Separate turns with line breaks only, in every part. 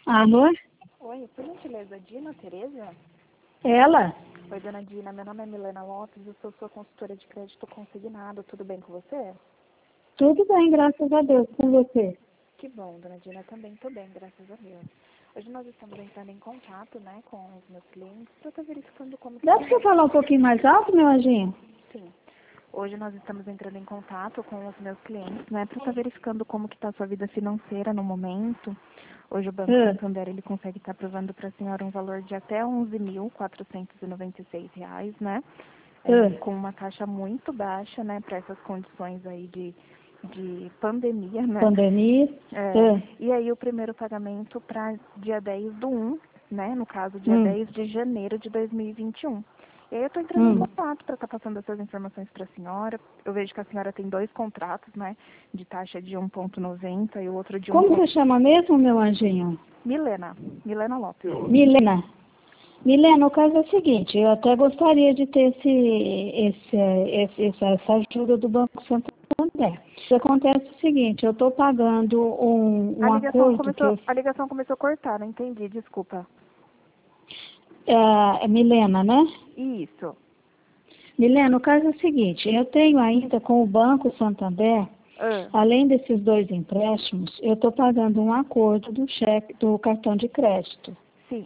Alô?
Oi, por gentileza, Dina Tereza?
Ela?
Oi, dona Dina, meu nome é Milena Lopes, eu sou sua consultora de crédito consignado, tudo bem com você?
Tudo bem, graças a Deus, com você.
Que bom, dona Dina, também estou bem, graças a Deus. Hoje nós estamos entrando em contato, né, com os meus clientes, para estar verificando como que
Dá
está.
pra você falar um pouquinho mais alto, meu anjinho?
Sim. Hoje nós estamos entrando em contato com os meus clientes, né, para estar verificando como que está a sua vida financeira no momento. Hoje o Banco Santander, ele consegue estar aprovando para a senhora um valor de até R$ 11.496, né, com uma taxa muito baixa, né, para essas condições aí de pandemia, né.
Pandemia.
E aí o primeiro pagamento para dia 10 do 1, né, no caso dia 10 de janeiro de 2021. E aí eu estou entrando em contato para estar passando essas informações para a senhora. Eu vejo que a senhora tem 2 contratos, né, de taxa de 1,90 e o outro de 1.
Como você chama mesmo, meu anjinho?
Milena Lopes.
Milena. Milena, o caso é o seguinte, eu até gostaria de ter essa ajuda do Banco Santander. Acontece o seguinte, eu estou pagando um acordo que eu...
A ligação começou a cortar, não entendi, desculpa.
Milena, né?
Isso.
Milena, o caso é o seguinte, eu tenho ainda com o Banco Santander, além desses 2 empréstimos, eu estou pagando um acordo do cartão de crédito.
Sim.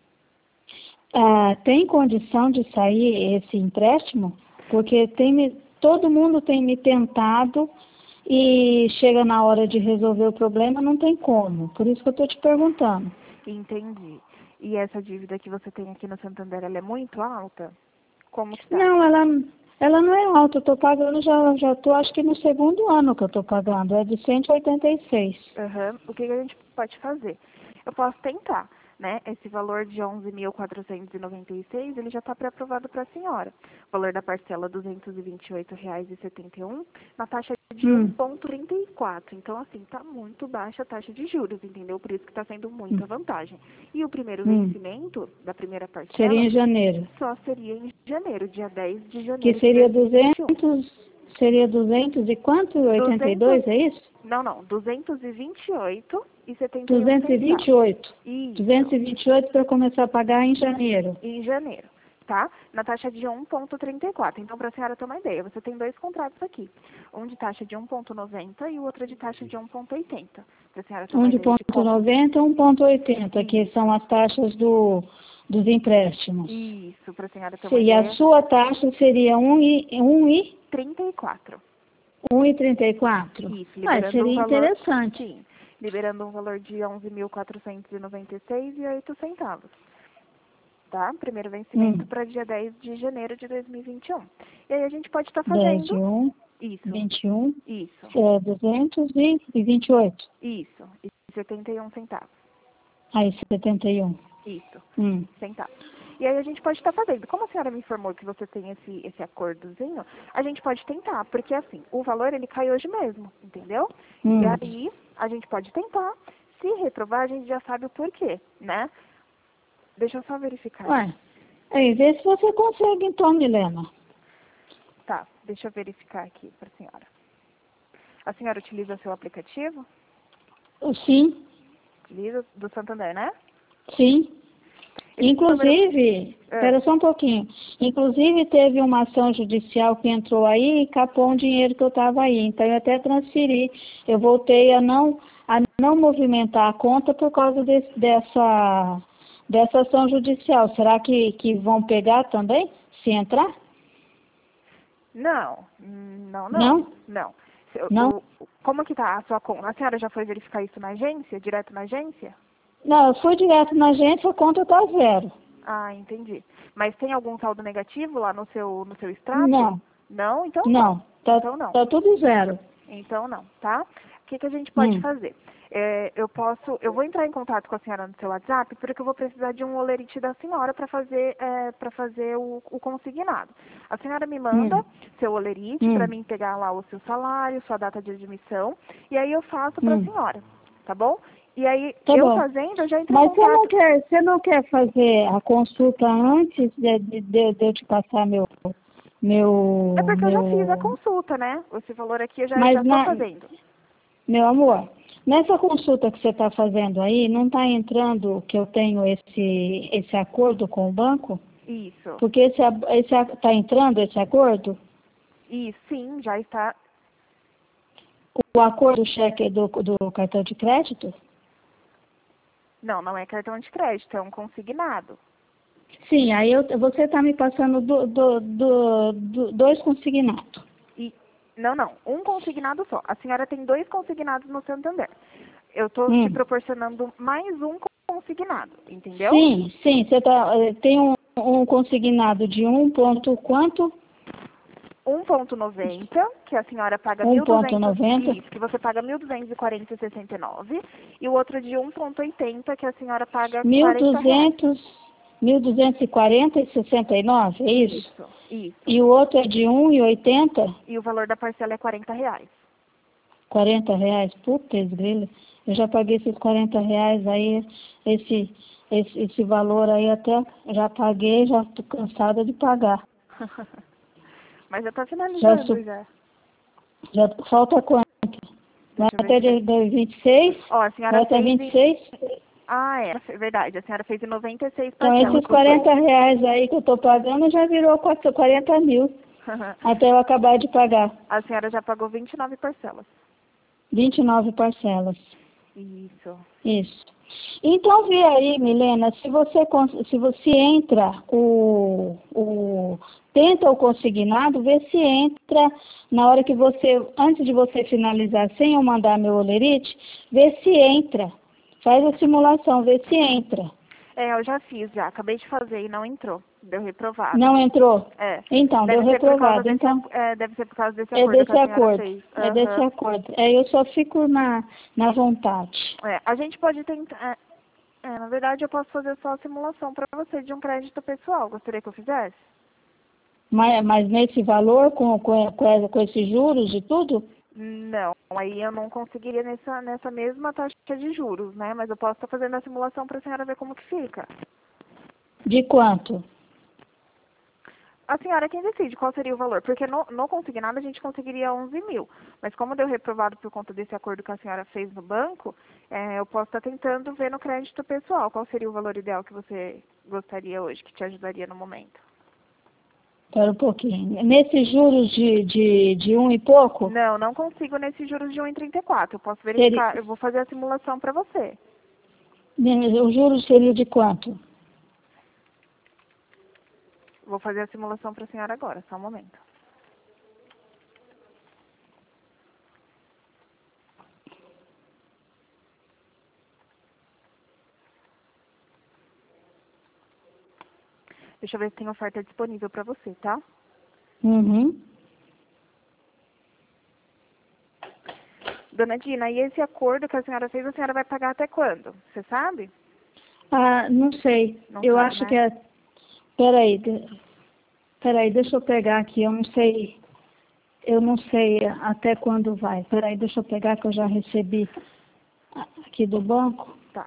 Tem condição de sair esse empréstimo? Porque todo mundo tem me tentado e chega na hora de resolver o problema, não tem como. Por isso que eu estou te perguntando.
Entendi. E essa dívida que você tem aqui no Santander, ela é muito alta? Como que tá?
Não, ela não é alta. Eu estou pagando, já estou acho que no 2º ano que eu estou pagando. É de 186.
O que a gente pode fazer? Eu posso tentar, né? Esse valor de 11.496, ele já está pré-aprovado para a senhora. O valor da parcela R$ 228,71, na taxa de 1,34. Então, assim, está muito baixa a taxa de juros, entendeu? Por isso que está sendo muita vantagem. E o primeiro vencimento da primeira parcela...
Seria em janeiro.
Só seria em janeiro, dia 10 de janeiro.
Que seria 200 e quanto? 82, é isso?
Não, 228,71.
228.
Isso.
228 para começar a pagar em janeiro.
Em janeiro, tá? Na taxa de 1,34. Então, para a senhora ter uma ideia, você tem 2 contratos aqui. Um de taxa de 1,90 e o outro de taxa de 1,80. Para a senhora ter uma
Um de
ideia de como...
0,90 e 1,80, que são as taxas dos empréstimos.
Isso, para a senhora ter uma
E
ideia.
a sua taxa seria
34.
1,34?
Isso, liberando
Seria interessante.
Sim, liberando um valor de R$ 11.496,08. Tá? Primeiro vencimento para dia 10 de janeiro de 2021. E aí a gente pode estar fazendo...
10 de 1,
isso.
21,
Isso.
228.
Isso, e 71 centavos.
Aí, 71.
Isso, centavos. E aí a gente pode estar fazendo. Como a senhora me informou que você tem esse acordozinho, a gente pode tentar, porque assim, o valor ele cai hoje mesmo, entendeu? E aí a gente pode tentar. Se reprovar, a gente já sabe o porquê, né? Deixa eu só verificar.
Aí, vê se você consegue então, Milena.
Tá, deixa eu verificar aqui para a senhora. A senhora utiliza seu aplicativo?
Sim.
Utiliza do Santander, né?
Sim. Inclusive, espera só um pouquinho. Inclusive, teve uma ação judicial que entrou aí e capou um dinheiro que eu estava aí. Então, eu até transferi. Eu voltei a não movimentar a conta por causa dessa ação judicial. Será que vão pegar também, se entrar?
Não.
Não?
Não? Como que tá a sua conta? A senhora já foi verificar isso na agência, direto na agência?
Não, eu fui direto na agência, a conta está 0.
Ah, entendi. Mas tem algum saldo negativo lá no seu extrato?
Não.
Não? Então
não.
Então não.
Tá tudo 0.
Então não, tá? O que a gente pode fazer? Eu vou entrar em contato com a senhora no seu WhatsApp, porque eu vou precisar de um olerite da senhora para fazer o consignado. A senhora me manda seu olerite para mim pegar lá o seu salário, sua data de admissão, e aí eu faço para a senhora, tá bom? E aí,
Tá bom.
fazendo, eu já entro
Mas
em contato.
você não quer fazer a consulta antes de eu te passar meu...
É porque eu já fiz a consulta, né? Esse valor aqui eu já
Mas
estou fazendo.
Meu amor, Nessa consulta que você está fazendo aí, não está entrando que eu tenho esse acordo com o banco?
Isso.
Porque está entrando esse acordo?
E sim, já está.
O acordo cheque do cartão de crédito?
Não, não é cartão de crédito, é um consignado.
Sim, aí você está me passando dois consignados.
E não, um consignado só. A senhora tem 2 consignados no Santander. Eu estou te proporcionando mais um consignado, entendeu?
Sim, você tem um consignado de 1 ponto quanto?
1,90, que a senhora paga
1,90.
isso, que você paga 1.240,69, e o outro de 1,80, que a senhora paga R$ 40.
1.240,69, é isso?
Isso.
E o outro é de 1,80?
E o valor da parcela é R$ 40.
R$ 40? Putz, grila. Eu já paguei esses R$ 40 aí, esse valor aí até já paguei, já estou cansada de pagar.
Mas já está finalizando
Já falta quanto? Vai
Deixa eu ver
até
se
dia 26?
Ó, a
Vai
senhora
até
fez
26?
Ah, é verdade. A senhora fez em 96
Então,
parcelas.
esses R$ 40 aí que eu estou pagando já virou 40 mil, até eu acabar de pagar.
A senhora já pagou 29 parcelas.
29 parcelas.
Isso.
Isso. Então, vê aí, Milena, se você entra tenta o consignado, vê se entra na hora que antes de você finalizar, sem eu mandar meu olerite, vê se entra. Faz a simulação, vê se entra.
Eu já fiz, acabei de fazer e não entrou. Deu reprovado.
Não entrou?
É.
Então, deu reprovado. Então,
deve ser por causa desse
é
acordo que
desse
a senhora
acordo.
fez.
É desse acordo. Eu só fico na vontade.
A gente pode tentar. Na verdade, eu posso fazer só a simulação para você de um crédito pessoal. Gostaria que eu fizesse?
Mas nesse valor, com esses juros e tudo?
Não, aí eu não conseguiria nessa mesma taxa de juros, né? Mas eu posso estar fazendo a simulação para a senhora ver como que fica.
De quanto?
A senhora é quem decide qual seria o valor, porque no consignado a gente conseguiria 11 mil. Mas como deu reprovado por conta desse acordo que a senhora fez no banco, eu posso estar tentando ver no crédito pessoal qual seria o valor ideal que você gostaria hoje, que te ajudaria no momento.
Espera um pouquinho. Nesses juros de um e pouco?
Não consigo nesses juros de 1,34. Eu posso verificar, eu vou fazer a simulação para você.
O juros seria de quanto?
Vou fazer a simulação para a senhora agora, só um momento. Deixa eu ver se tem oferta disponível para você, tá?
Uhum.
Dona Dina, e esse acordo que a senhora fez, a senhora vai pagar até quando? Você sabe?
Não sei.
Não
Eu
sabe,
acho
né?
que é... Peraí, deixa eu pegar aqui. Eu não sei até quando vai. Peraí, deixa eu pegar que eu já recebi aqui do banco.
Tá.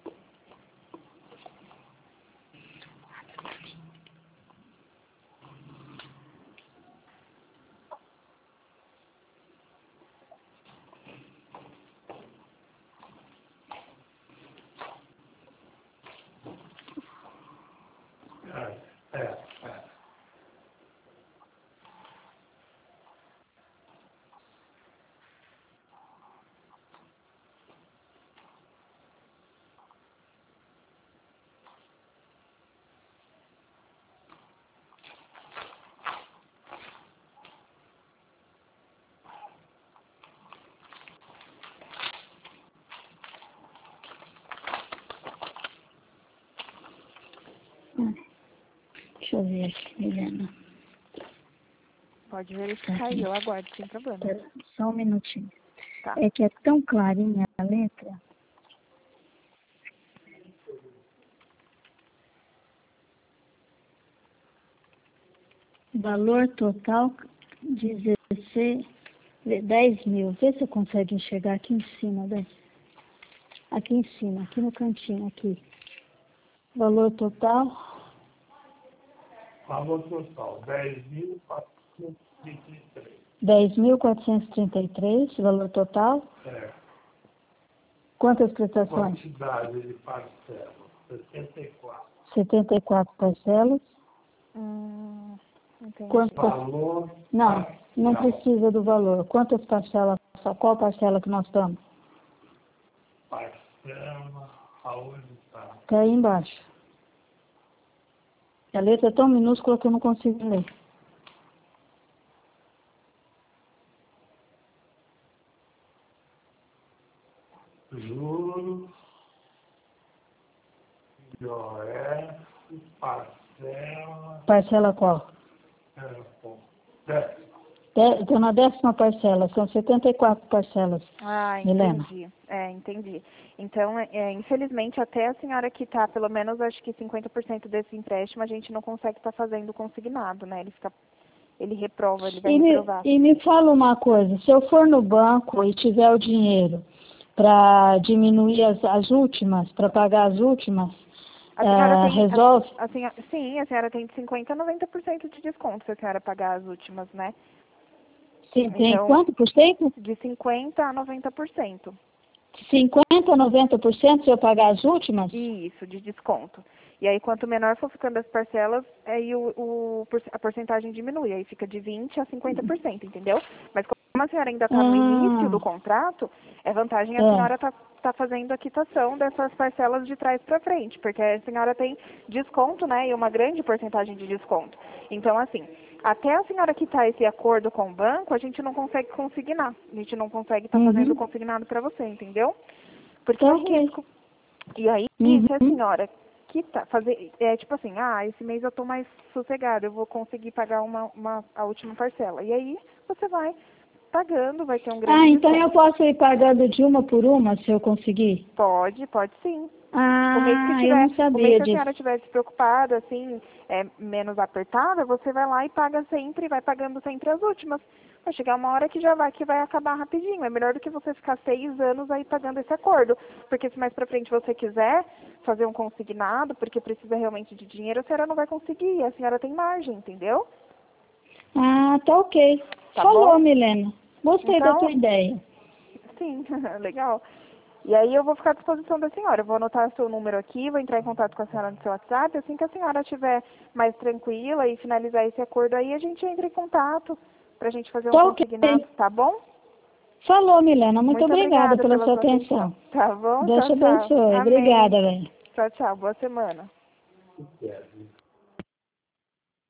Deixa eu ver aqui, Milena.
Pode verificar aí, eu aguardo, sem problema.
Pera, só um minutinho.
Tá.
É que é tão clarinha a letra. Valor total 10 mil. Vê se você consegue enxergar aqui em cima, né? Aqui em cima, aqui no cantinho, aqui. Valor total.
Valor total, 10.433.
10.433, valor total.
É.
Quantas prestações?
Quantidade de parcelas, 74.
74 parcelas.
Entendi.
Valor
Não precisa do valor. Quantas parcelas? Qual parcela que nós estamos?
parcela, aonde está?
Está aí embaixo. A letra é tão minúscula que eu não consigo ler.
Juros, IOF, parcela.
Parcela qual?
Décima.
Estou na 10ª parcela, são 74 parcelas. Milena.
Entendi. Entendi. Então, infelizmente, até a senhora quitar pelo menos, acho que 50% desse empréstimo, a gente não consegue estar fazendo consignado, né? Ele reprova, ele vai reprovar.
E me fala uma coisa, se eu for no banco e tiver o dinheiro para diminuir as últimas, para pagar as últimas,
A senhora
resolve?
Sim, a senhora tem de 50% a 90% de desconto se a senhora pagar as últimas, né?
Sim, tem
Então,
quanto por cento?
De 50% a 90%.
50% a 90% se eu pagar as últimas?
Isso, de desconto. E aí, quanto menor for ficando as parcelas, aí a porcentagem diminui. Aí fica de 20% a 50%, entendeu? Mas como a senhora ainda está no início do contrato, é vantagem a senhora tá fazendo a quitação dessas parcelas de trás para frente, porque a senhora tem desconto, né, e uma grande porcentagem de desconto. Então, assim, até a senhora quitar esse acordo com o banco, a gente não consegue consignar. A gente não consegue estar fazendo consignado para você, entendeu? Porque é risco. E aí, se a senhora quitar, tipo assim, esse mês eu tô mais sossegada, eu vou conseguir pagar a última parcela. E aí, você vai pagando, vai ter um grande
então
desconto.
eu posso ir pagando de uma por uma, se eu conseguir?
Pode sim.
Eu não sabia
O mês que a
disso.
senhora estiver despreocupada, assim, menos apertada, você vai lá e paga sempre, vai pagando sempre as últimas. Vai chegar uma hora que vai acabar rapidinho. É melhor do que você ficar 6 anos aí pagando esse acordo. Porque se mais pra frente você quiser fazer um consignado, porque precisa realmente de dinheiro, a senhora não vai conseguir. A senhora tem margem, entendeu?
Tá ok.
Tá
Falou,
bom?
Milena. Gostei da tua ideia.
Sim, legal. E aí eu vou ficar à disposição da senhora. Eu vou anotar seu número aqui, vou entrar em contato com a senhora no seu WhatsApp. Assim que a senhora estiver mais tranquila e finalizar esse acordo aí, a gente entra em contato pra gente fazer um consignado, tá bom?
Falou, Milena. Muito obrigada pela sua
atenção. Tá bom?
Deus te abençoe.
Amém.
Obrigada, velho.
Tchau. Boa semana.